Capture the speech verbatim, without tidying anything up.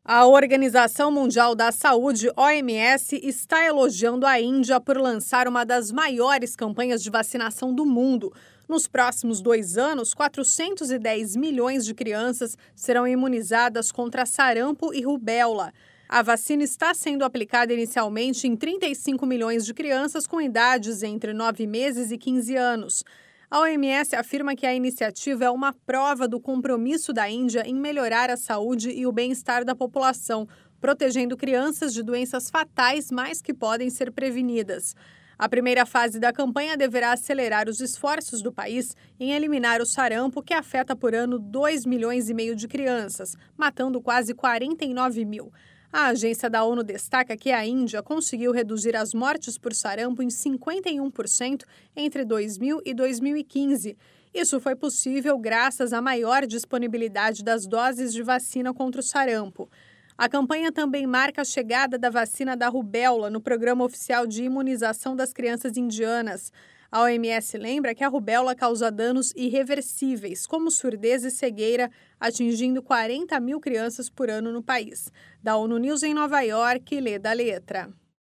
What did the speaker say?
A Organização Mundial da Saúde, O M S, está elogiando a Índia por lançar uma das maiores campanhas de vacinação do mundo. Nos próximos dois anos, quatrocentos e dez milhões de crianças serão imunizadas contra sarampo e rubéola. A vacina está sendo aplicada inicialmente em trinta e cinco milhões de crianças com idades entre nove meses e quinze anos. A O M S afirma que a iniciativa é uma prova do compromisso da Índia em melhorar a saúde e o bem-estar da população, protegendo crianças de doenças fatais, mas que podem ser prevenidas. A primeira fase da campanha deverá acelerar os esforços do país em eliminar o sarampo, que afeta por ano dois milhões e meio de crianças, matando quase quarenta e nove mil. A agência da ONU destaca que a Índia conseguiu reduzir as mortes por sarampo em cinquenta e um por cento entre dois mil e dois mil e quinze. Isso foi possível graças à maior disponibilidade das doses de vacina contra o sarampo. A campanha também marca a chegada da vacina da rubéola no Programa Oficial de Imunização das Crianças Indianas. A O M S lembra que a rubéola causa danos irreversíveis, como surdez e cegueira, atingindo quarenta mil crianças por ano no país. Da ONU News em Nova York, Leda Letra.